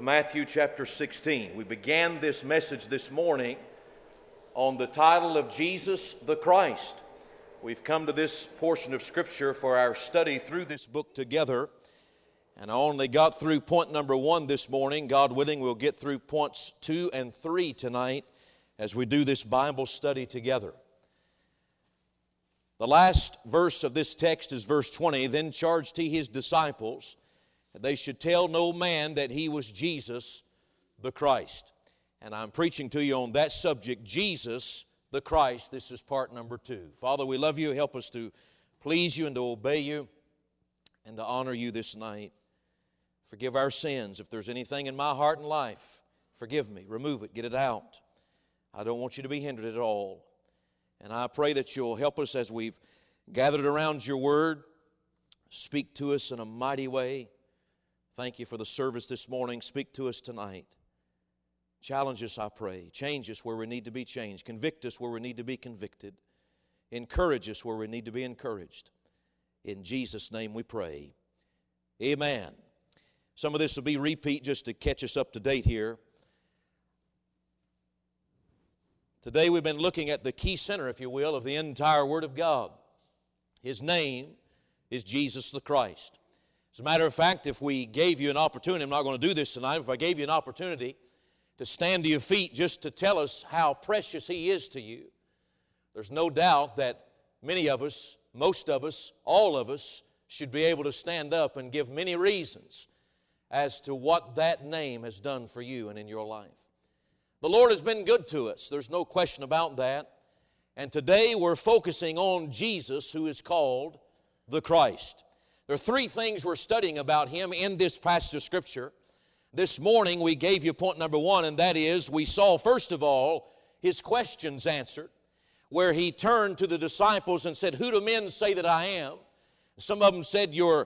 Matthew chapter 16. We began this message this morning on the title of Jesus the Christ. We've come to this portion of Scripture for our study through this book together, and I only got through point number 1 this morning. God willing, we'll get through points 2 and 3 tonight as we do this Bible study together. The last verse of this text is verse 20. Then charged he his disciples that they should tell no man that he was Jesus the Christ. And I'm preaching to you on that subject, Jesus the Christ. This is part number 2. Father, we love you. Help us to please you and to obey you and to honor you this night. Forgive our sins. If there's anything in my heart and life, forgive me. Remove it. Get it out. I don't want you to be hindered at all. And I pray that you'll help us as we've gathered around your word. Speak to us in a mighty way. Thank you for the service this morning. Speak to us tonight. Challenge us, I pray. Change us where we need to be changed. Convict us where we need to be convicted. Encourage us where we need to be encouraged. In Jesus' name we pray. Amen. Some of this will be repeat just to catch us up to date here. Today we've been looking at the key center, if you will, of the entire Word of God. His name is Jesus the Christ. As a matter of fact, if we gave you an opportunity, I'm not going to do this tonight, if I gave you an opportunity to stand to your feet just to tell us how precious He is to you, there's no doubt that many of us, most of us, all of us should be able to stand up and give many reasons as to what that name has done for you and in your life. The Lord has been good to us. There's no question about that. And today we're focusing on Jesus, who is called the Christ. There are 3 things we're studying about Him in this passage of Scripture. This morning we gave you point number 1, and that is we saw, first of all, His questions answered, where He turned to the disciples and said, "Who do men say that I am?" Some of them said you're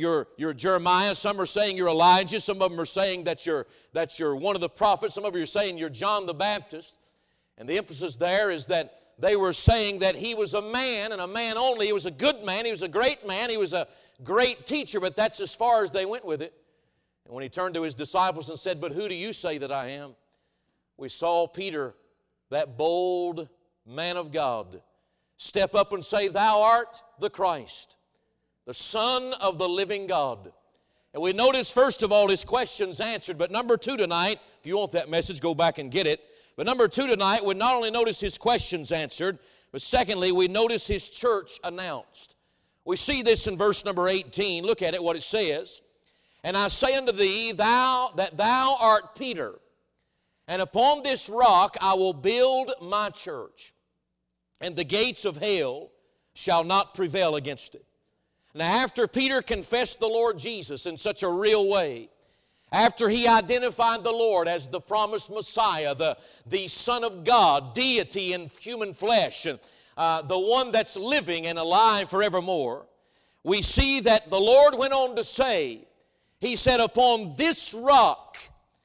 Jeremiah. Some are saying you're Elijah. Some of them are saying that you're one of the prophets. Some of you are saying you're John the Baptist. And the emphasis there is that they were saying that He was a man and a man only. He was a good man. He was a great man. He was a great teacher, but that's as far as they went with it. And when He turned to His disciples and said, "But who do you say that I am?" we saw Peter, that bold man of God, step up and say, "Thou art the Christ, the Son of the living God." And we notice, first of all, His questions answered. But number 2 tonight, if you want that message, go back and get it. But number 2 tonight, we not only notice His questions answered, but secondly, we notice His church announced. We see this in verse number 18. Look at it, what it says. "And I say unto thee, that thou art Peter, and upon this rock I will build my church, and the gates of hell shall not prevail against it." Now, after Peter confessed the Lord Jesus in such a real way, after he identified the Lord as the promised Messiah, the Son of God, deity in human flesh, the one that's living and alive forevermore, we see that the Lord went on to say, He said, "Upon this rock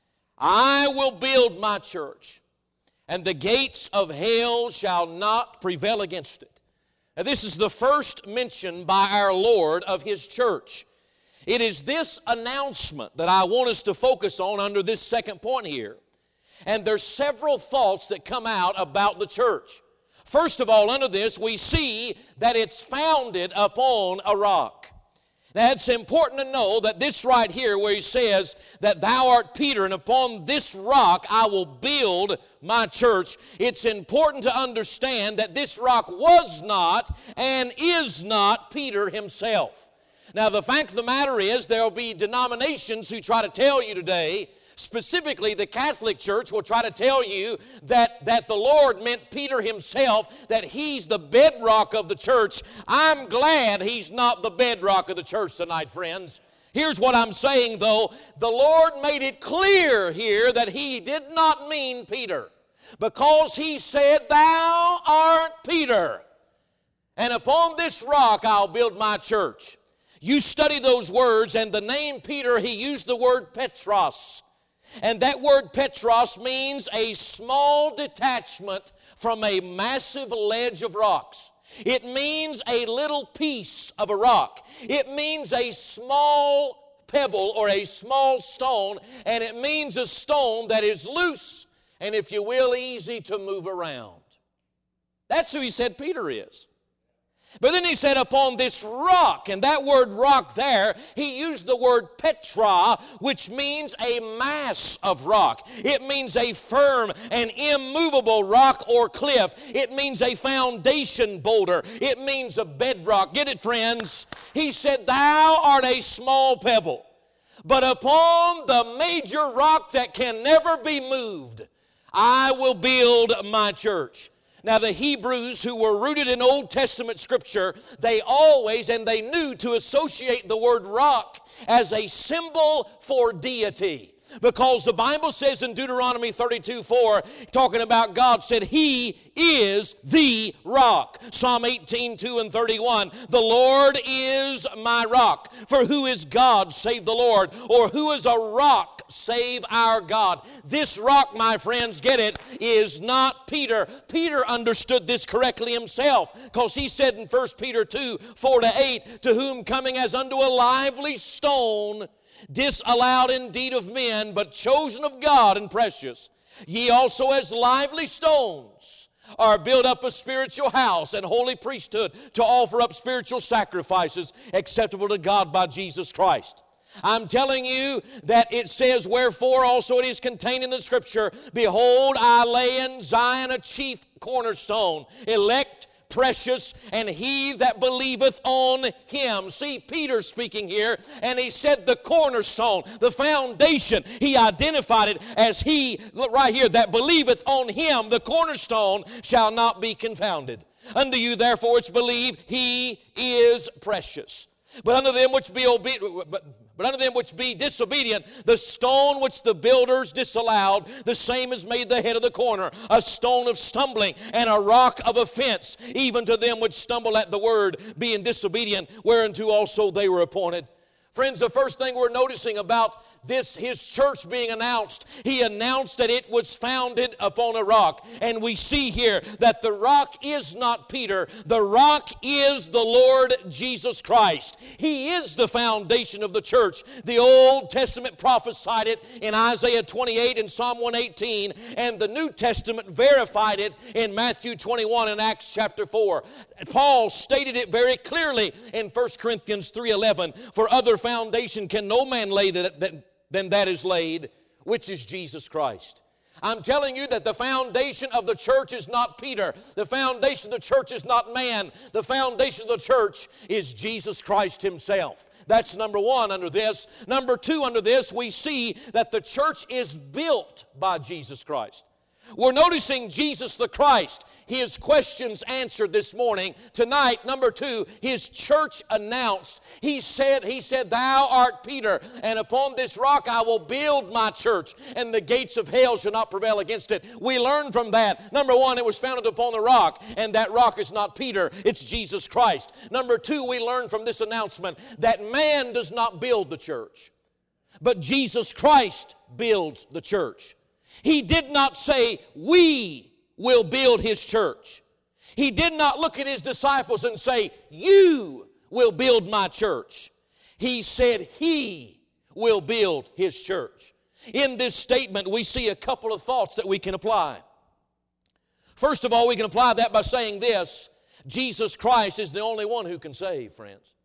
I will build my church, and the gates of hell shall not prevail against it." Now, this is the first mention by our Lord of His church. It is this announcement that I want us to focus on under this second point here. And there's several thoughts that come out about the church. First of all, under this, we see that it's founded upon a rock. Now, it's important to know that this right here where He says that thou art Peter, and upon this rock I will build my church, it's important to understand that this rock was not and is not Peter himself. Now, the fact of the matter is there will be denominations who try to tell you today, specifically the Catholic Church will try to tell you that the Lord meant Peter himself, that He's the bedrock of the church. I'm glad He's not the bedrock of the church tonight, friends. Here's what I'm saying, though. The Lord made it clear here that He did not mean Peter, because He said, "Thou art Peter, and upon this rock I'll build my church." You study those words, and the name Peter, he used the word Petros. And that word Petros means a small detachment from a massive ledge of rocks. It means a little piece of a rock. It means a small pebble or a small stone, and it means a stone that is loose and, if you will, easy to move around. That's who he said Peter is. But then he said, upon this rock, and that word rock there, he used the word Petra, which means a mass of rock. It means a firm and immovable rock or cliff. It means a foundation boulder. It means a bedrock. Get it, friends? He said, thou art a small pebble, but upon the major rock that can never be moved, I will build my church. Now, the Hebrews who were rooted in Old Testament Scripture, they always, and they knew to associate the word rock as a symbol for deity. Because the Bible says in Deuteronomy 32:4, talking about God, said, He is the rock. Psalm 18:2 and 31, the Lord is my rock. For who is God save the Lord? Or who is a rock save our God? This rock, my friends, get it, is not Peter. Peter understood this correctly himself, because he said in 1 Peter 2:4-8, to whom coming as unto a lively stone, disallowed indeed of men, but chosen of God and precious, ye also as lively stones are built up a spiritual house and holy priesthood to offer up spiritual sacrifices acceptable to God by Jesus Christ. I'm telling you that it says, wherefore also it is contained in the Scripture, behold, I lay in Zion a chief cornerstone, elect, precious, and he that believeth on him. See, Peter speaking here, and he said the cornerstone, the foundation. He identified it as he, right here, that believeth on him, the cornerstone, shall not be confounded. Unto you therefore which believe, he is precious. But unto them which be disobedient, the stone which the builders disallowed, the same is made the head of the corner, a stone of stumbling and a rock of offense, even to them which stumble at the word, being disobedient, whereunto also they were appointed. Friends, the first thing we're noticing about this, his church being announced, he announced that it was founded upon a rock. And we see here that the rock is not Peter. The rock is the Lord Jesus Christ. He is the foundation of the church. The Old Testament prophesied it in Isaiah 28 and Psalm 118, and the New Testament verified it in Matthew 21 and Acts chapter 4. Paul stated it very clearly in 1 Corinthians 3:11, for other foundation can no man lay than that is laid, which is Jesus Christ. I'm telling you that the foundation of the church is not Peter. The foundation of the church is not man. The foundation of the church is Jesus Christ himself. That's number one under this. Number two under this, we see that the church is built by Jesus Christ. We're noticing Jesus the Christ, his questions answered this morning. Tonight, number two, his church announced. He said, thou art Peter, and upon this rock I will build my church, and the gates of hell shall not prevail against it. We learn from that. Number one, it was founded upon the rock, and that rock is not Peter, it's Jesus Christ. Number two, we learn from this announcement that man does not build the church, but Jesus Christ builds the church. He did not say, we will build his church. He did not look at his disciples and say, you will build my church. He said, he will build his church. In this statement, we see a couple of thoughts that we can apply. First of all, we can apply that by saying this: Jesus Christ is the only one who can save, friends.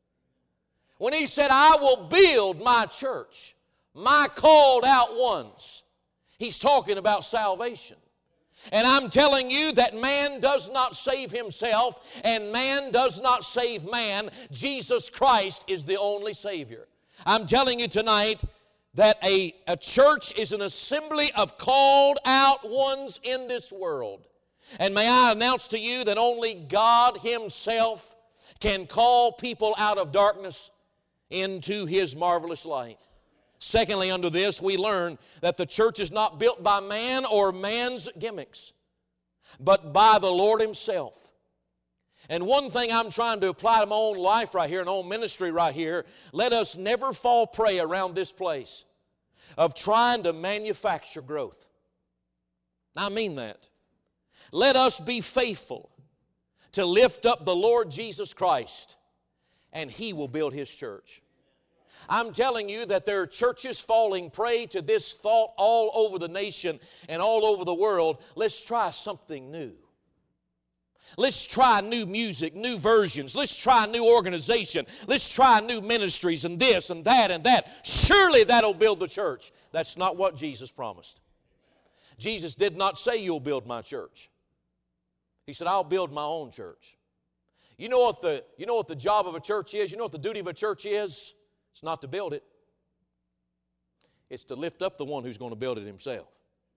When he said, I will build my church, my called out ones, he's talking about salvation. And I'm telling you that man does not save himself, and man does not save man. Jesus Christ is the only Savior. I'm telling you tonight that a church is an assembly of called out ones in this world. And may I announce to you that only God himself can call people out of darkness into his marvelous light. Secondly, under this, we learn that the church is not built by man or man's gimmicks, but by the Lord himself. And one thing I'm trying to apply to my own life right here, and own ministry right here, let us never fall prey around this place of trying to manufacture growth. I mean that. Let us be faithful to lift up the Lord Jesus Christ, and he will build his church. I'm telling you that there are churches falling prey to this thought all over the nation and all over the world. Let's try something new. Let's try new music, new versions. Let's try new organization. Let's try new ministries and this and that and that. Surely that'll build the church. That's not what Jesus promised. Jesus did not say, you'll build my church. He said, I'll build my own church. You know what the job of a church is? You know what the duty of a church is? It's not to build it. It's to lift up the one who's going to build it himself.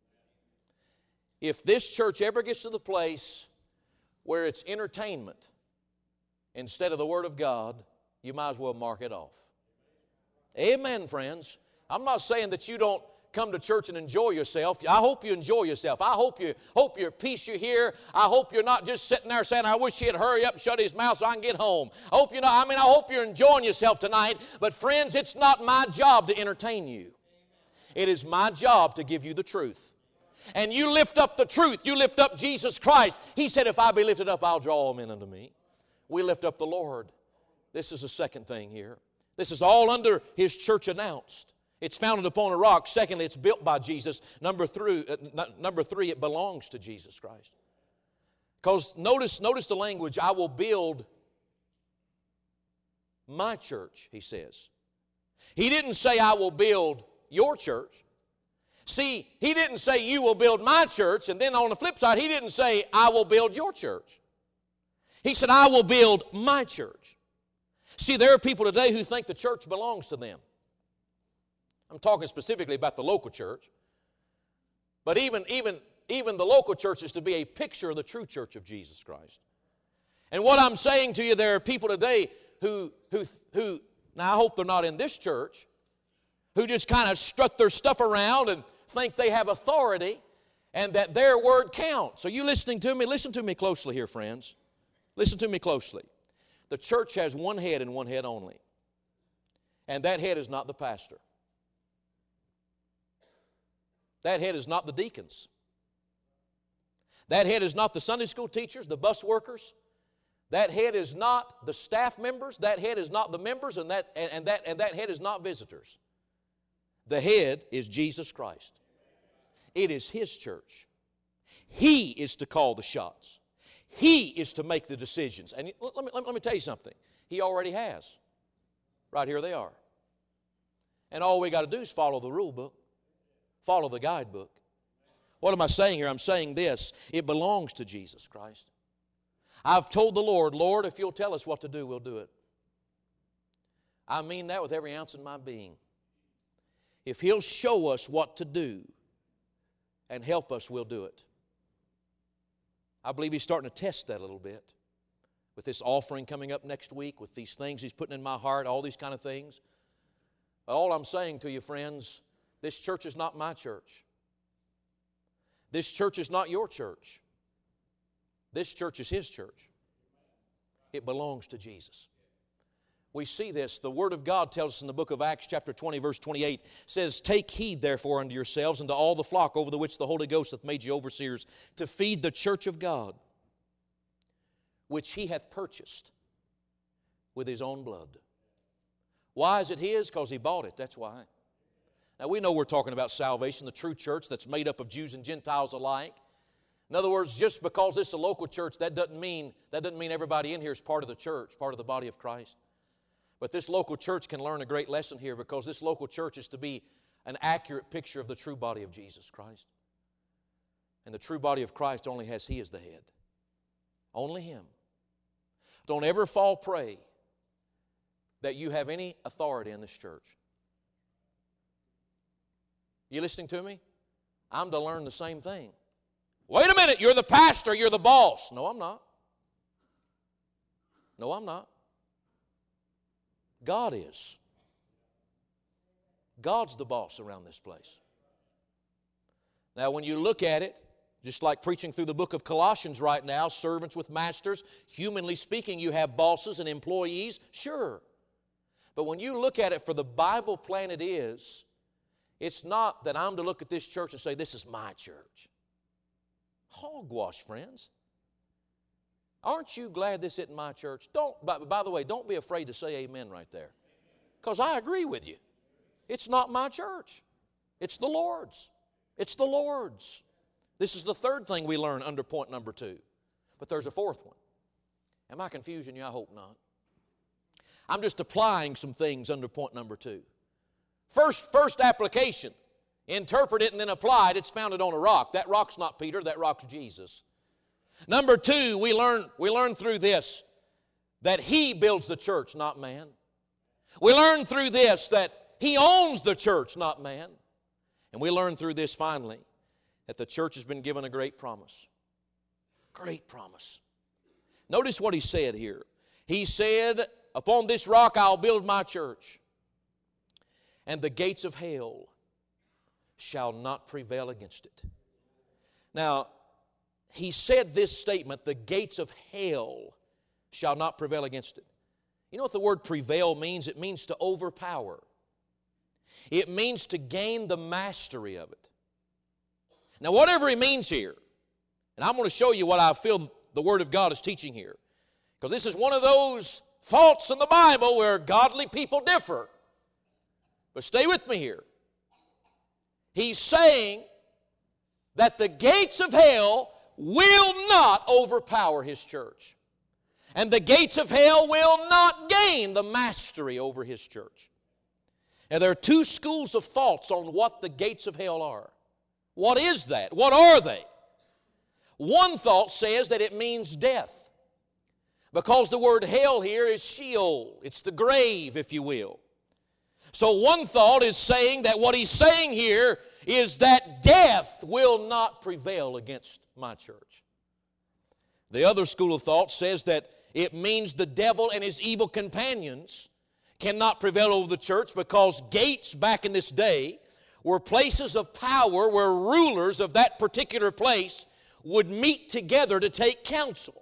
If this church ever gets to the place where it's entertainment instead of the Word of God, you might as well mark it off. Amen, friends. I'm not saying that you don't come to church and enjoy yourself. I hope you enjoy yourself. I hope you're at peace you're here. I hope you're not just sitting there saying, I wish he'd hurry up and shut his mouth so I can get home. I hope I hope you're enjoying yourself tonight. But friends, it's not my job to entertain you. It is my job to give you the truth. And you lift up the truth. You lift up Jesus Christ. He said, if I be lifted up, I'll draw all men unto me. We lift up the Lord. This is the second thing here. This is all under His church announced. It's founded upon a rock. Secondly, it's built by Jesus. Number three, it belongs to Jesus Christ. Because notice the language, I will build my church, He says. He didn't say, I will build your church. See, He didn't say, you will build my church, and then on the flip side, He didn't say, I will build your church. He said, I will build my church. See, there are people today who think the church belongs to them. I'm talking specifically about the local church. But even the local church is to be a picture of the true church of Jesus Christ. And what I'm saying to you, there are people today who now I hope they're not in this church, who just kind of strut their stuff around and think they have authority and that their word counts. Are you listening to me? Listen to me closely here, friends. Listen to me closely. The church has one head and one head only. And that head is not the pastor. That head is not the deacons. That head is not the Sunday school teachers, the bus workers. That head is not the staff members. That head is not the members, and that head is not visitors. The head is Jesus Christ. It is His church. He is to call the shots. He is to make the decisions. And let me tell you something. He already has. Right here they are. And all we got to do is follow the rule book. Follow the guidebook. What am I saying here? I'm saying this. It belongs to Jesus Christ. I've told the Lord, Lord, if you'll tell us what to do, we'll do it. I mean that with every ounce in my being. If He'll show us what to do and help us, we'll do it. I believe He's starting to test that a little bit with this offering coming up next week, with these things He's putting in my heart, all these kind of things. All I'm saying to you, friends, this church is not my church. This church is not your church. This church is His church. It belongs to Jesus. We see this. The Word of God tells us in the book of Acts chapter 20, verse 28, says, take heed therefore unto yourselves and to all the flock over the which the Holy Ghost hath made you overseers, to feed the church of God, which He hath purchased with His own blood. Why is it His? Because He bought it. That's why. Now we know we're talking about salvation, the true church that's made up of Jews and Gentiles alike. In other words, just because it's a local church, that doesn't mean everybody in here is part of the church, part of the body of Christ. But this local church can learn a great lesson here, because this local church is to be an accurate picture of the true body of Jesus Christ. And the true body of Christ only has He as the head. Only Him. Don't ever fall prey that you have any authority in this church. You listening to me? I'm to learn the same thing. Wait a minute, you're the pastor, you're the boss. No, I'm not. No, I'm not. God is. God's the boss around this place. Now, when you look at it, just like preaching through the book of Colossians right now, servants with masters, humanly speaking, you have bosses and employees, sure. But when you look at it for the Bible plan it is, it's not that I'm to look at this church and say, this is my church. Hogwash, friends. Aren't you glad this isn't my church? By the way, don't be afraid to say amen right there. Because I agree with you. It's not my church. It's the Lord's. It's the Lord's. This is the third thing we learn under point number 2. But there's a fourth one. Am I confusing you? I hope not. I'm just applying some things under point number 2. First application. Interpret it and then apply it. It's founded on a rock. That rock's not Peter. That rock's Jesus. Number 2, we learn through this that He builds the church, not man. We learn through this that He owns the church, not man. And we learn through this finally that the church has been given a great promise. Great promise. Notice what He said here. He said, upon this rock I'll build my church, and the gates of hell shall not prevail against it. Now, He said this statement, the gates of hell shall not prevail against it. You know what the word prevail means? It means to overpower. It means to gain the mastery of it. Now, whatever He means here, and I'm going to show you what I feel the Word of God is teaching here, because this is one of those faults in the Bible where godly people differ. But stay with me here. He's saying that the gates of hell will not overpower His church. And the gates of hell will not gain the mastery over His church. Now, there are two schools of thoughts on what the gates of hell are. What is that? What are they? One thought says that it means death, because the word hell here is Sheol. It's the grave, if you will. So one thought is saying that what he's saying here is that death will not prevail against my church. The other school of thought says that it means the devil and his evil companions cannot prevail over the church, because gates back in this day were places of power where rulers of that particular place would meet together to take counsel.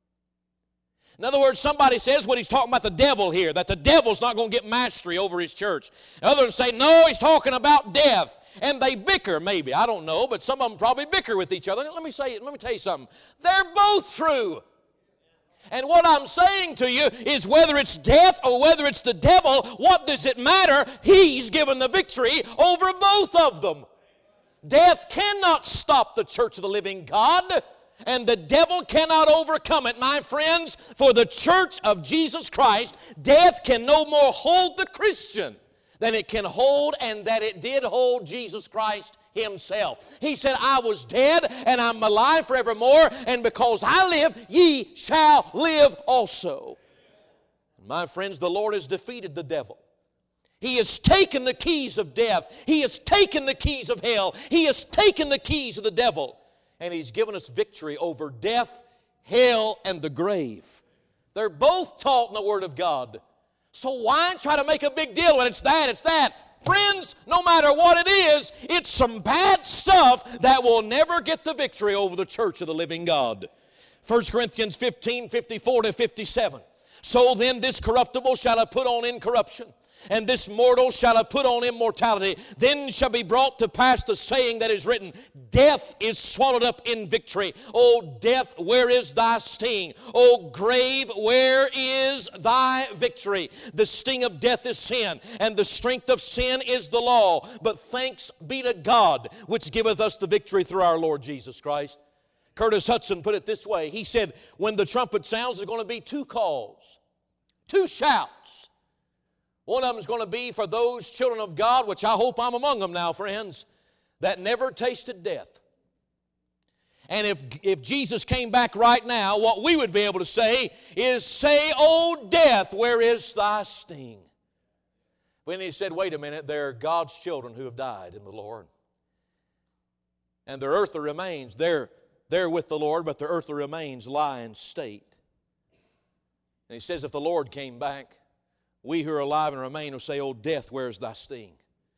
In other words, somebody says what he's talking about the devil here, that the devil's not going to get mastery over his church. Others say, no, he's talking about death. And they bicker, maybe. I don't know, but some of them probably bicker with each other. Let me tell you something. They're both true. And what I'm saying to you is, whether it's death or whether it's the devil, what does it matter? He's given the victory over both of them. Death cannot stop the church of the living God, and the devil cannot overcome it, my friends. For the church of Jesus Christ, death can no more hold the Christian than it can hold and that it did hold Jesus Christ Himself. He said, I was dead and I'm alive forevermore, and because I live, ye shall live also. My friends, the Lord has defeated the devil. He has taken the keys of death. He has taken the keys of hell. He has taken the keys of the devil. And He's given us victory over death, hell, and the grave. They're both taught in the Word of God. So why try to make a big deal when it's that? Friends, no matter what it is, it's some bad stuff that will never get the victory over the church of the living God. 1 Corinthians 15:54-57. So then this corruptible shall have put on incorruption, and this mortal shall have put on immortality. Then shall be brought to pass the saying that is written, death is swallowed up in victory. O death, where is thy sting? O grave, where is thy victory? The sting of death is sin, and the strength of sin is the law. But thanks be to God, which giveth us the victory through our Lord Jesus Christ. Curtis Hudson put it this way. He said, when the trumpet sounds, there's going to be two calls, two shouts. One of them is going to be for those children of God, which I hope I'm among them now, friends, that never tasted death. And if Jesus came back right now, what we would be able to say is, say, O death, where is thy sting? When He said, wait a minute, they're God's children who have died in the Lord. And their earthly remains, they're with the Lord, but their earthly remains lie in state. And He says, if the Lord came back, we who are alive and remain will say, O death, where is thy sting?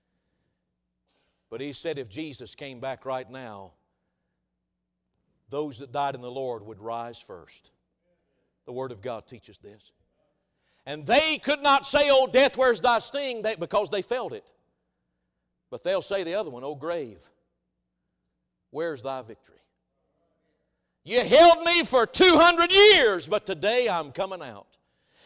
But He said, if Jesus came back right now, those that died in the Lord would rise first. The Word of God teaches this. And they could not say, O death, where's thy sting? Because they felt it. But they'll say the other one, O grave, where's thy victory? You held me for 200 years, but today I'm coming out.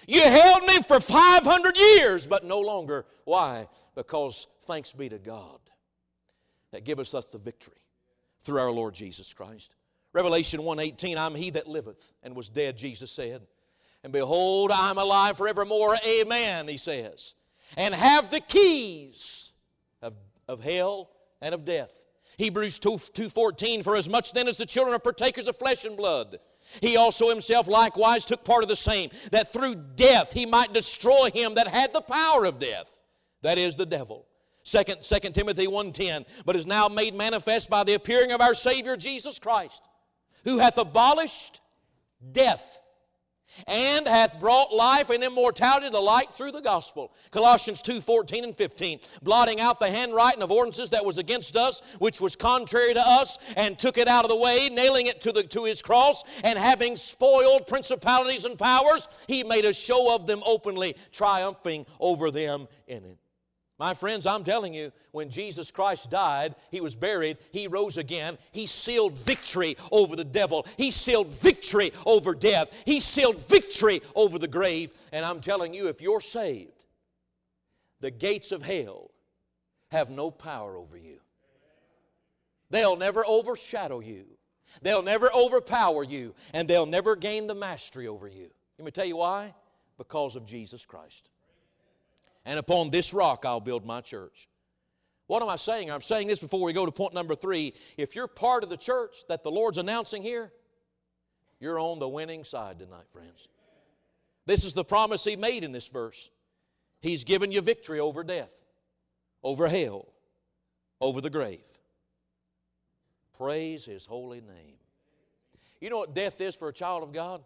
You held me for 500 years, but no longer. Why? Because thanks be to God that giveth us the victory through our Lord Jesus Christ. Revelation 1:18, I'm he that liveth and was dead, Jesus said. And behold, I am alive forevermore. Amen, he says. And have the keys of hell and of death. Hebrews 2:14, for as much then as the children are partakers of flesh and blood, he also himself likewise took part of the same, that through death he might destroy him that had the power of death, that is, the devil. 2 Timothy 1:10, but is now made manifest by the appearing of our Savior Jesus Christ, who hath abolished death, and hath brought life and immortality to light through the gospel. Colossians 2:14 and 15, blotting out the handwriting of ordinances that was against us, which was contrary to us, and took it out of the way, nailing it to his cross, and having spoiled principalities and powers, he made a show of them openly, triumphing over them in it. My friends, I'm telling you, when Jesus Christ died, he was buried, he rose again, he sealed victory over the devil. He sealed victory over death. He sealed victory over the grave. And I'm telling you, if you're saved, the gates of hell have no power over you. They'll never overshadow you. They'll never overpower you. And they'll never gain the mastery over you. Let me tell you why? Because of Jesus Christ. And upon this rock I'll build my church. What am I saying? I'm saying this before we go to point number 3. If you're part of the church that the Lord's announcing here, you're on the winning side tonight, friends. This is the promise He made in this verse. He's given you victory over death, over hell, over the grave. Praise His holy name. You know what death is for a child of God?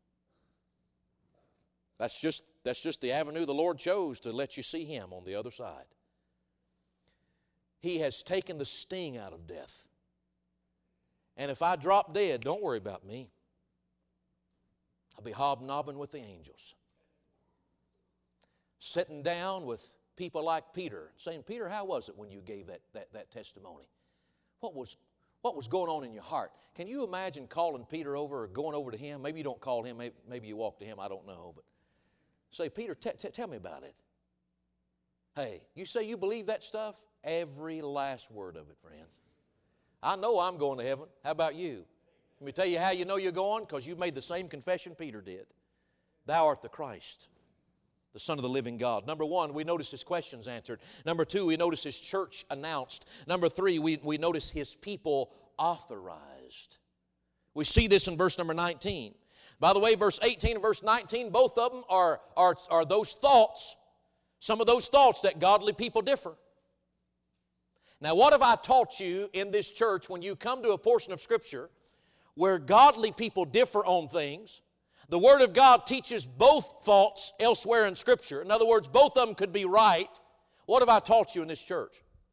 That's just the avenue the Lord chose to let you see Him on the other side. He has taken the sting out of death. And if I drop dead, don't worry about me. I'll be hobnobbing with the angels. Sitting down with people like Peter, saying, Peter, how was it when you gave that testimony? What was going on in your heart? Can you imagine calling Peter over or going over to him? Maybe you don't call him, maybe you walk to him, I don't know. But say, Peter, tell me about it. Hey, you say you believe that stuff? Every last word of it, friends. I know I'm going to heaven. How about you? Let me tell you how you know you're going, because you've made the same confession Peter did. Thou art the Christ, the Son of the living God. Number 1, we notice His questions answered. Number 2, we notice His church announced. Number 3, we notice His people authorized. We see this in verse number 19. By the way, verse 18 and verse 19, both of them are those thoughts, some of those thoughts that godly people differ. Now, what have I taught you in this church when you come to a portion of Scripture where godly people differ on things? The Word of God teaches both thoughts elsewhere in Scripture. In other words, both of them could be right. What have I taught you in this church?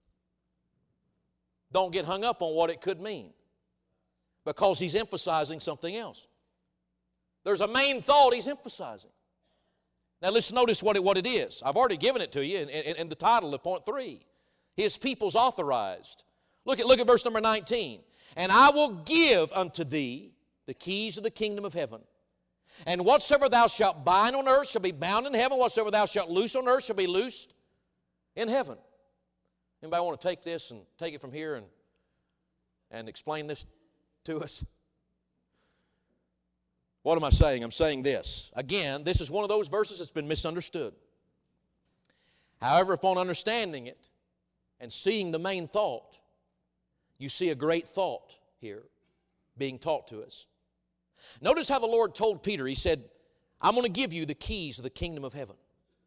Don't get hung up on what it could mean, because He's emphasizing something else. There's a main thought He's emphasizing. Now let's notice what it is. I've already given it to you in the title of point 3. His people's authorized. Look at verse number 19. And I will give unto thee the keys of the kingdom of heaven. And whatsoever thou shalt bind on earth shall be bound in heaven. Whatsoever thou shalt loose on earth shall be loosed in heaven. Anybody want to take this and take it from here and explain this to us? What am I saying? I'm saying this. Again, this is one of those verses that's been misunderstood. However, upon understanding it and seeing the main thought, you see a great thought here being taught to us. Notice how the Lord told Peter, He said, I'm going to give you the keys of the kingdom of heaven.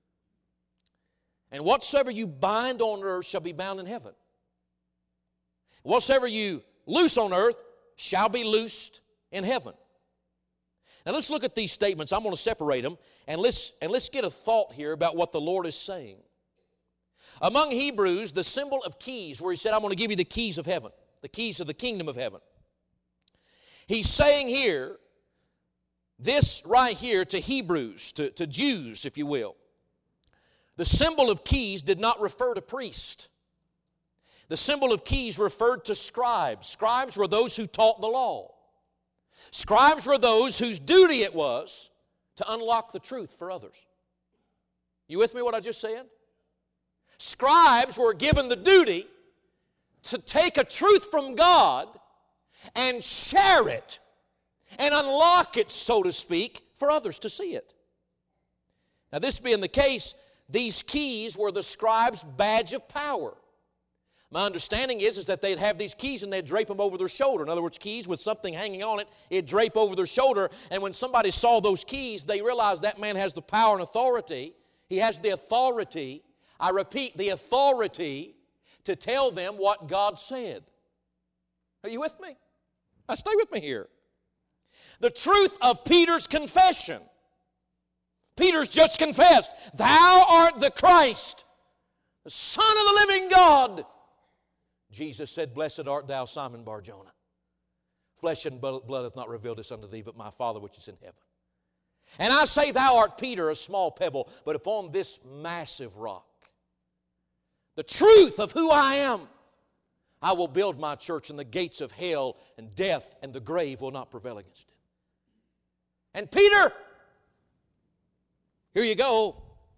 And whatsoever you bind on earth shall be bound in heaven. Whatsoever you loose on earth shall be loosed in heaven. Now let's look at these statements. I'm going to separate them, and let's get a thought here about what the Lord is saying. Among Hebrews, the symbol of keys, where He said, I'm going to give you the keys of heaven, the keys of the kingdom of heaven. He's saying here, this right here to Hebrews, to Jews, if you will. The symbol of keys did not refer to priests. The symbol of keys referred to scribes. Scribes were those who taught the law. Scribes were those whose duty it was to unlock the truth for others. You with me what I just said? Scribes were given the duty to take a truth from God and share it and unlock it, so to speak, for others to see it. Now, this being the case, these keys were the scribe's badge of power. My understanding is that they'd have these keys and they'd drape them over their shoulder. In other words, keys with something hanging on it, it'd drape over their shoulder. And when somebody saw those keys, they realized that man has the power and authority. He has the authority, I repeat, the authority to tell them what God said. Are you with me? Now stay with me here. The truth of Peter's confession. Peter's just confessed, "Thou art the Christ, the Son of the living God." Jesus said, "Blessed art thou, Simon Bar-Jonah. Flesh and blood hath not revealed this unto thee, but my Father which is in heaven. And I say, thou art Peter, a small pebble, but upon this massive rock, the truth of who I am, I will build my church, and the gates of hell and death and the grave will not prevail against it." And Peter, here you go.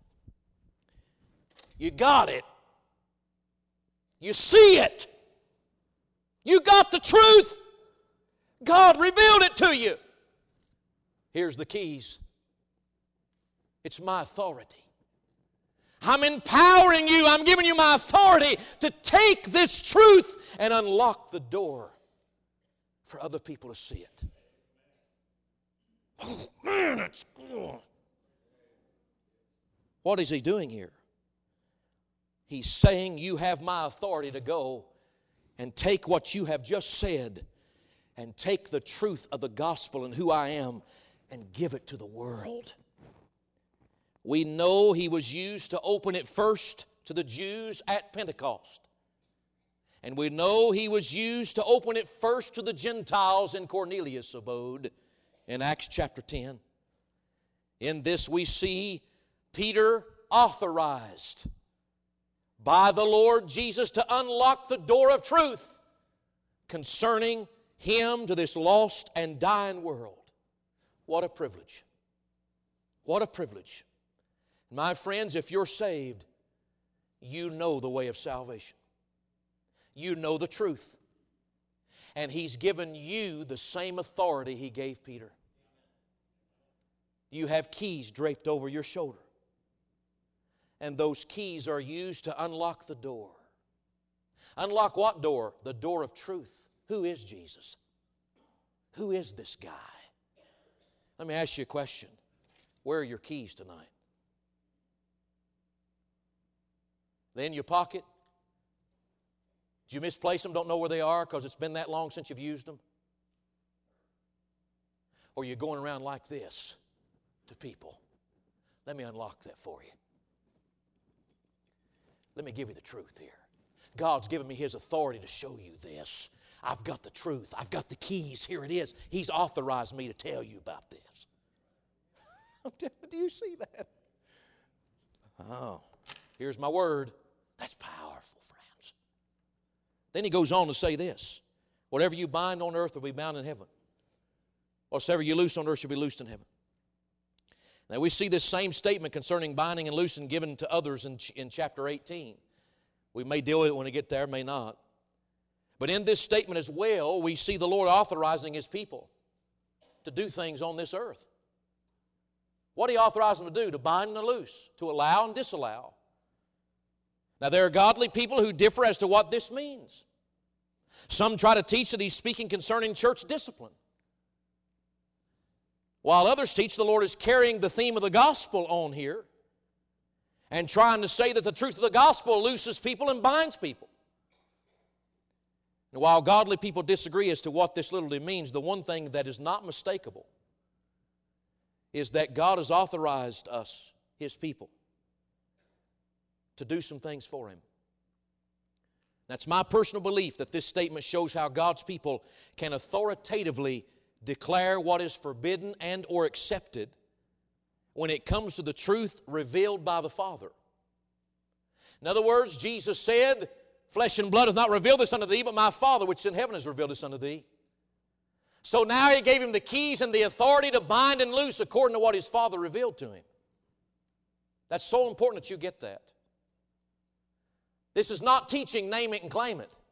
You got it. You see it. You got the truth. God revealed it to you. Here's the keys. It's my authority. I'm empowering you. I'm giving you my authority to take this truth and unlock the door for other people to see it. Oh, man, it's cool. What is he doing here? He's saying, you have my authority to go and take what you have just said and take the truth of the gospel and who I am and give it to the world. We know he was used to open it first to the Jews at Pentecost. And we know he was used to open it first to the Gentiles in Cornelius' abode in Acts chapter 10. In this we see Peter authorized by the Lord Jesus to unlock the door of truth concerning him to this lost and dying world. What a privilege. What a privilege. My friends, if you're saved, you know the way of salvation. You know the truth. And he's given you the same authority he gave Peter. You have keys draped over your shoulder. And those keys are used to unlock the door. Unlock what door? The door of truth. Who is Jesus? Who is this guy? Let me ask you a question. Where are your keys tonight? They in your pocket? Did you misplace them? Don't know where they are because it's been that long since you've used them? Or you're going around like this to people? Let me unlock that for you. Let me give you the truth here. God's given me His authority to show you this. I've got the truth. I've got the keys. Here it is. He's authorized me to tell you about this. Do you see that? Oh, here's my word. That's powerful, friends. Then he goes on to say this. Whatever you bind on earth will be bound in heaven. Whatsoever you loose on earth shall be loosed in heaven. Now we see this same statement concerning binding and loosing given to others in chapter 18. We may deal with it when we get there, may not. But in this statement as well, we see the Lord authorizing His people to do things on this earth. What did He authorize them to do? To bind and to loose, to allow and disallow. Now there are godly people who differ as to what this means. Some try to teach that He's speaking concerning church discipline, while others teach the Lord is carrying the theme of the gospel on here and trying to say that the truth of the gospel looses people and binds people. And while godly people disagree as to what this literally means, the one thing that is not mistakable is that God has authorized us, His people, to do some things for Him. That's my personal belief that this statement shows how God's people can authoritatively declare what is forbidden and or accepted when it comes to the truth revealed by the Father. In other words, Jesus said, flesh and blood hath not revealed this unto thee, but my Father which is in heaven has revealed this unto thee. So now He gave him the keys and the authority to bind and loose according to what his Father revealed to him. That's so important that you get that. This is not teaching name it and claim it.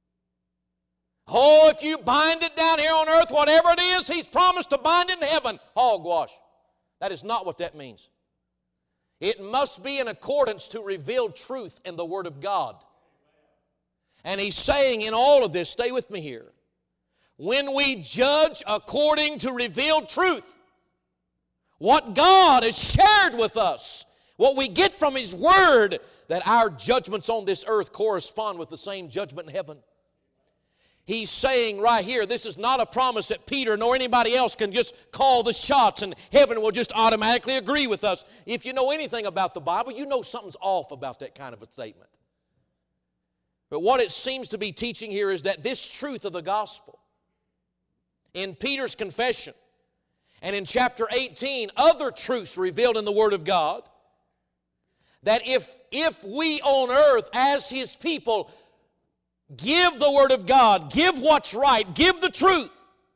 Oh, if you bind it down here on earth, whatever it is, He's promised to bind it in heaven. Hogwash. That is not what that means. It must be in accordance to revealed truth in the Word of God. And He's saying in all of this, stay with me here, when we judge according to revealed truth, what God has shared with us, what we get from His Word, that our judgments on this earth correspond with the same judgment in heaven. He's saying right here, this is not a promise that Peter nor anybody else can just call the shots and heaven will just automatically agree with us. If you know anything about the Bible, you know something's off about that kind of a statement. But what it seems to be teaching here is that this truth of the gospel, in Peter's confession, and in chapter 18, other truths revealed in the Word of God, that if we on earth as His people give the Word of God, give what's right, give the truth,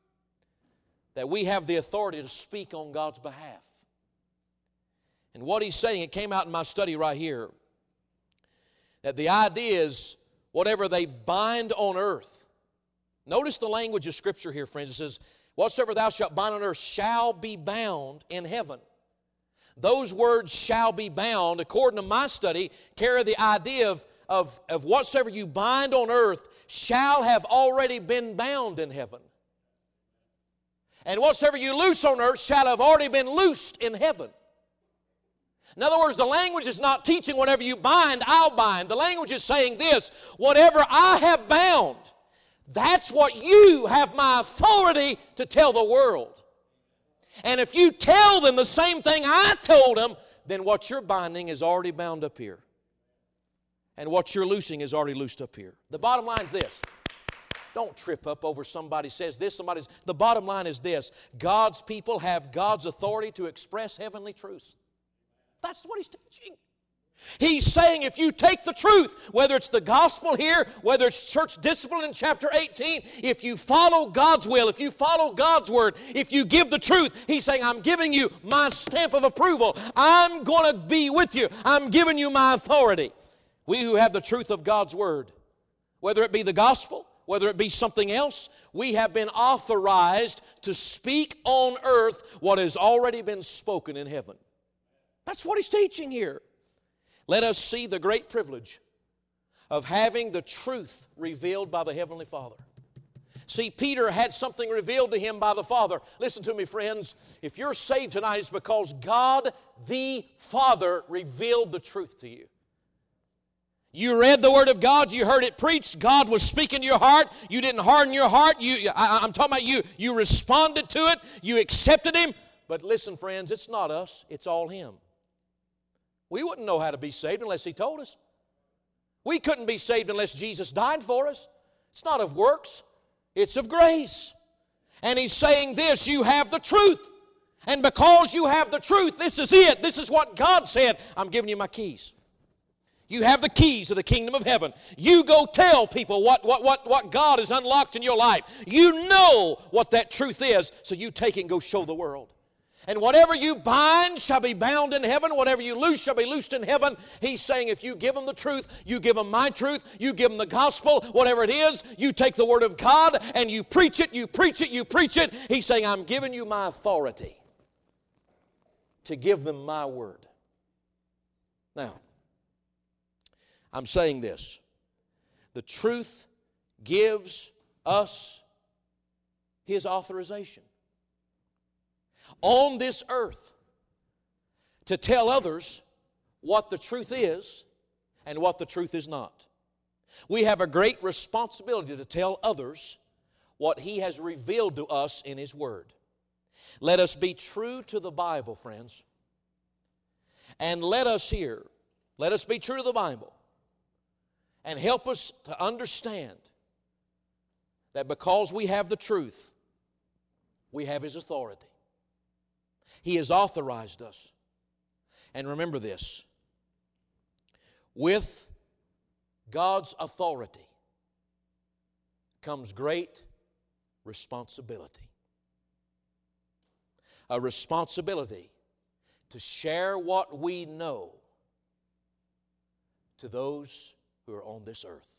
that we have the authority to speak on God's behalf. And what he's saying, it came out in my study right here, that the idea is whatever they bind on earth. Notice the language of Scripture here, friends. It says, whatsoever thou shalt bind on earth shall be bound in heaven. Those words, shall be bound, according to my study, carry the idea of whatsoever you bind on earth shall have already been bound in heaven. And whatsoever you loose on earth shall have already been loosed in heaven. In other words, the language is not teaching whatever you bind, I'll bind. The language is saying this, whatever I have bound, that's what you have my authority to tell the world. And if you tell them the same thing I told them, then what you're binding is already bound up here. And what you're loosing is already loosed up here. The bottom line is this. Don't trip up over somebody says this, somebody's. The bottom line is this. God's people have God's authority to express heavenly truths. That's what He's teaching. He's saying if you take the truth, whether it's the gospel here, whether it's church discipline in chapter 18, if you follow God's will, if you follow God's word, if you give the truth, He's saying, I'm giving you my stamp of approval. I'm going to be with you. I'm giving you my authority. We who have the truth of God's word, whether it be the gospel, whether it be something else, we have been authorized to speak on earth what has already been spoken in heaven. That's what He's teaching here. Let us see the great privilege of having the truth revealed by the Heavenly Father. See, Peter had something revealed to him by the Father. Listen to me, friends. If you're saved tonight, it's because God the Father revealed the truth to you. You read the Word of God, you heard it preached, God was speaking to your heart, you didn't harden your heart, I'm talking about you responded to it, you accepted Him. But listen, friends, it's not us, it's all Him. We wouldn't know how to be saved unless He told us. We couldn't be saved unless Jesus died for us. It's not of works, it's of grace. And He's saying this, you have the truth. And because you have the truth, this is it. This is what God said. I'm giving you my keys. You have the keys of the kingdom of heaven. You go tell people what God has unlocked in your life. You know what that truth is, so you take it and go show the world. And whatever you bind shall be bound in heaven. Whatever you loose shall be loosed in heaven. He's saying if you give them the truth, you give them my truth, you give them the gospel, whatever it is, you take the Word of God and you preach it, you preach it, you preach it. He's saying I'm giving you my authority to give them my word. Now, I'm saying this. The truth gives us His authorization on this earth to tell others what the truth is and what the truth is not. We have a great responsibility to tell others what He has revealed to us in His Word. Let us be true to the Bible, friends. And let us be true to the Bible. And help us to understand that because we have the truth, we have His authority. He has authorized us. And remember this, with God's authority comes great responsibility. a responsibility to share what we know to those who are on this earth.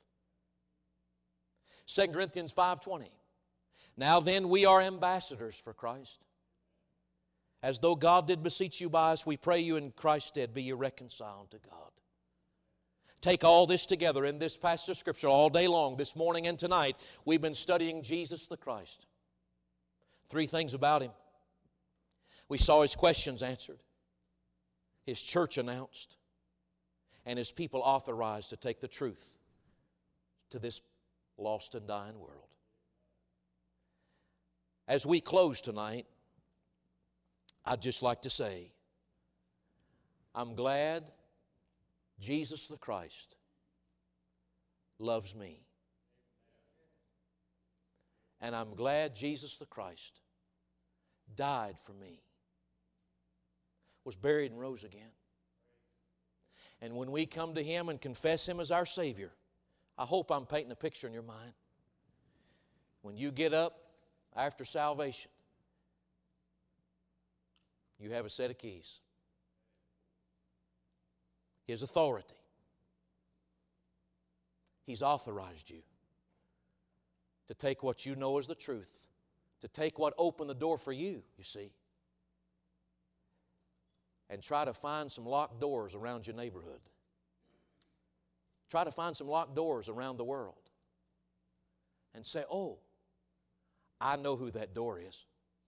2 Corinthians 5:20. Now then, we are ambassadors for Christ. As though God did beseech you by us, we pray you in Christ's stead, be ye reconciled to God. Take all this together in this passage of Scripture all day long. This morning and tonight, we've been studying Jesus the Christ. 3 things about Him. We saw His questions answered, His church announced, and His people authorized to take the truth to this lost and dying world. As we close tonight, I'd just like to say, I'm glad Jesus the Christ loves me. And I'm glad Jesus the Christ died for me, was buried and rose again. And when we come to Him and confess Him as our Savior, I hope I'm painting a picture in your mind. When you get up after salvation, you have a set of keys. His authority. He's authorized you to take what you know as the truth, to take what opened the door for you, you see, and try to find some locked doors around your neighborhood. Try to find some locked doors around the world and say, oh, I know who that door is.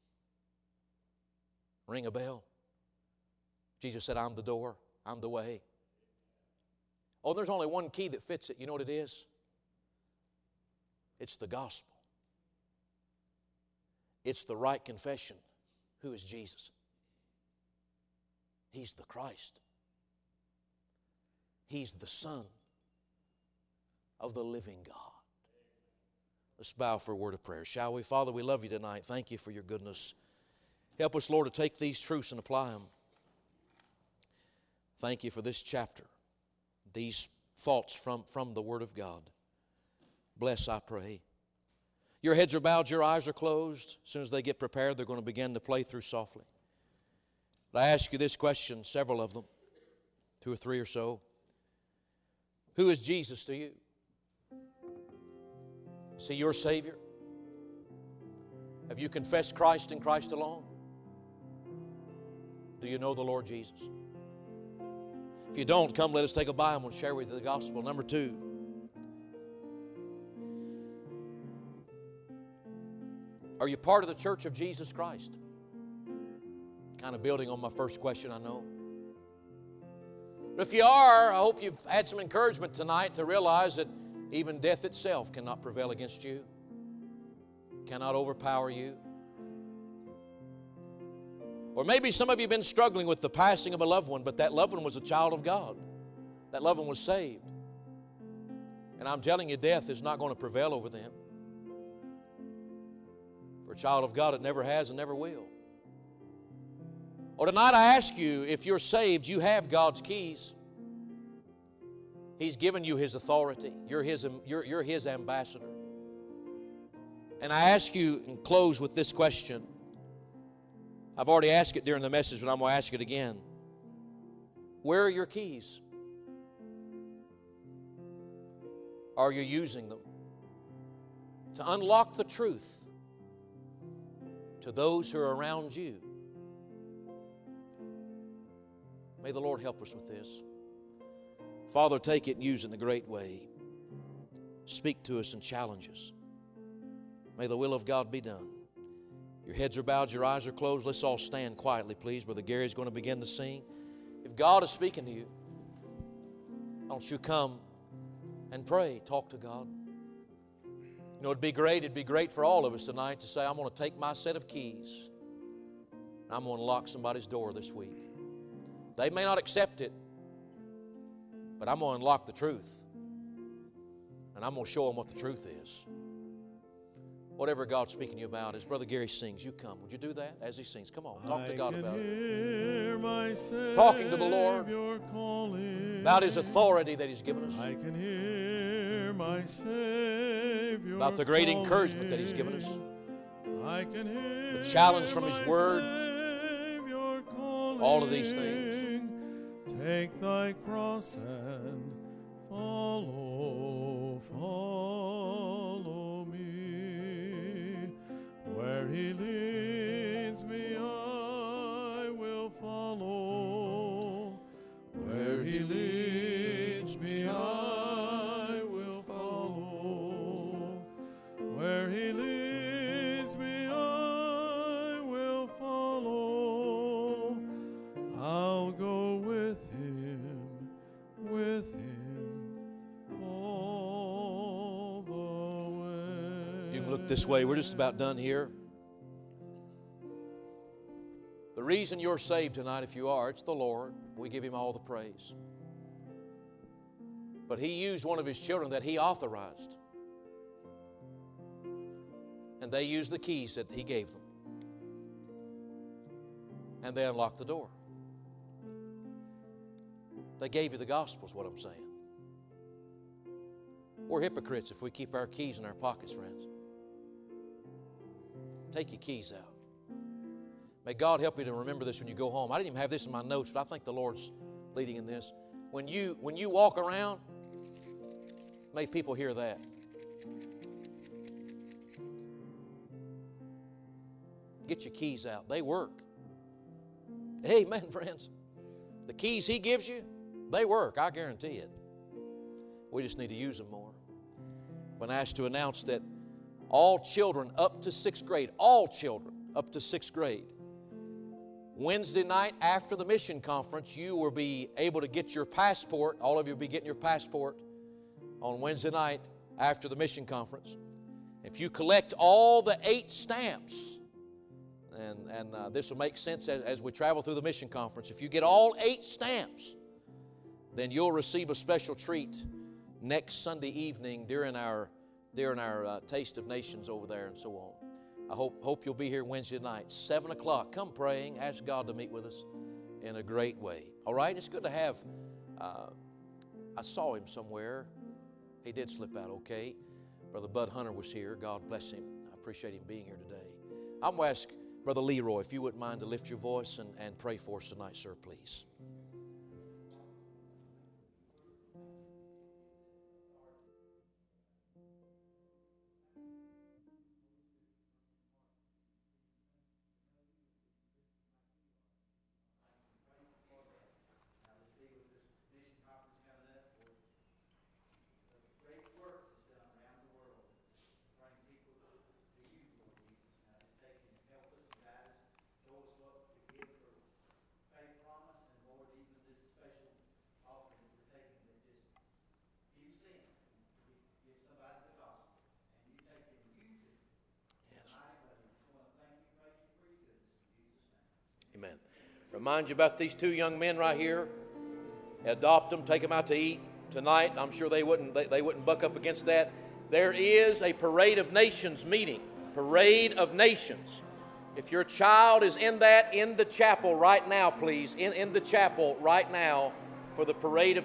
Ring a bell. Jesus said, I'm the door, I'm the way. Oh, there's only one key that fits it. You know what it is? It's the gospel. It's the right confession. Who is Jesus? He's the Christ. He's the Son of the living God. Let's bow for a word of prayer, shall we? Father, we love You tonight. Thank You for Your goodness. Help us, Lord, to take these truths and apply them. Thank You for this chapter, these thoughts from the Word of God. Bless, I pray. Your heads are bowed, your eyes are closed. As soon as they get prepared, they're going to begin to play through softly. But I ask you this question, several of them, 2 or 3 or so. Who is Jesus to you? Is He your Savior? Have you confessed Christ and Christ alone? Do you know the Lord Jesus? If you don't, come let us take a Bible and share with you the gospel. Number 2. Are you part of the church of Jesus Christ? Kind of building on my first question, I know. But if you are, I hope you've had some encouragement tonight to realize that even death itself cannot prevail against you, cannot overpower you. Or maybe some of you have been struggling with the passing of a loved one, but that loved one was a child of God. That loved one was saved. And I'm telling you, death is not going to prevail over them. For a child of God, it never has and never will. Or tonight I ask you, if you're saved, you have God's keys. He's given you His authority. You're His ambassador. And I ask you, and close with this question. I've already asked it during the message, but I'm going to ask it again. Where are your keys? Are you using them to unlock the truth to those who are around you? May the Lord help us with this. Father, take it and use it in a great way. Speak to us and challenge us. May the will of God be done. Your heads are bowed, your eyes are closed. Let's all stand quietly, please. Brother Gary's going to begin to sing. If God is speaking to you, don't you come and pray. Talk to God. You know, it'd be great for all of us tonight to say, I'm going to take my set of keys and I'm going to lock somebody's door this week. They may not accept it, but I'm going to unlock the truth. And I'm going to show them what the truth is. Whatever God's speaking to you about, as Brother Gary sings, you come. Would you do that as he sings? Come on, talk to God about it. Talking to the Lord about His authority that He's given us. I can hear my Savior about the great encouragement that He's given us. I can hear the challenge from His Word. all of these things. Take thy cross and follow, follow me. Where he leads me, I will follow. Where he leads me, I will follow. Where he leads me, I will follow. I'll go with him all the way. You can look this way. We're just about done here. The reason you're saved tonight, if you are, it's the Lord. We give him all the praise. But he used one of his children that he authorized. And they used the keys that he gave them. And they unlocked the door. They gave you the gospel, is what I'm saying. We're hypocrites if we keep our keys in our pockets, friends. Take your keys out. May God help you to remember this when you go home. I didn't even have this in my notes, but I think the Lord's leading in this. When you walk around, may people hear that. Get your keys out. They work. Amen, friends. The keys he gives you, they work. I guarantee it. We just need to use them more. I've been asked to announce that all children up to 6th grade, all children up to 6th grade, Wednesday night after the mission conference, you will be able to get your passport. All of you will be getting your passport on Wednesday night after the mission conference. If you collect all the 8 stamps, and this will make sense as we travel through the mission conference, if you get all 8 stamps, then you'll receive a special treat next Sunday evening during our Taste of Nations over there and so on. I hope you'll be here Wednesday night, 7 o'clock. Come praying. Ask God to meet with us in a great way. All right? It's good to have, I saw him somewhere. He did slip out okay. Brother Bud Hunter was here. God bless him. I appreciate him being here today. I'm going to ask Brother Leroy, if you wouldn't mind to lift your voice and pray for us tonight, sir, please. Amen. Remind you about these 2 young men right here. Adopt them, take them out to eat tonight. I'm sure they wouldn't buck up against that. There is a Parade of Nations meeting. Parade of Nations. If your child is in that, in the chapel right now, please. In the chapel right now for the Parade of